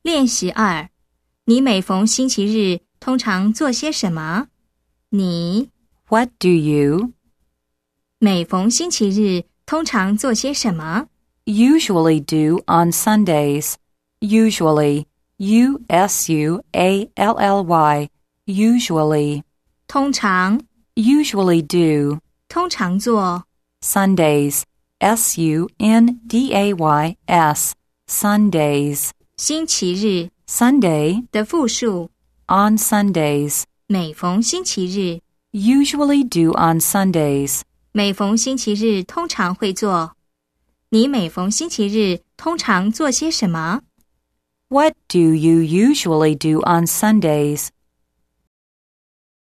练习2，你每逢星期日通常做些什么？你 What do you 每逢星期日通常做些什么？ usually do on Sundays? Usually, U-S-U-A-L-L-Y, usually. 通常 Usually do. 通常做 Sundays, S-U-N-D-A-Y-S, Sundays. 星期日 Sunday, 的复数 on Sundays. 每逢星期日 Usually do on Sundays. 每逢星期日通常会做。你每逢星期日通常做些什么？ What do you usually do on Sundays?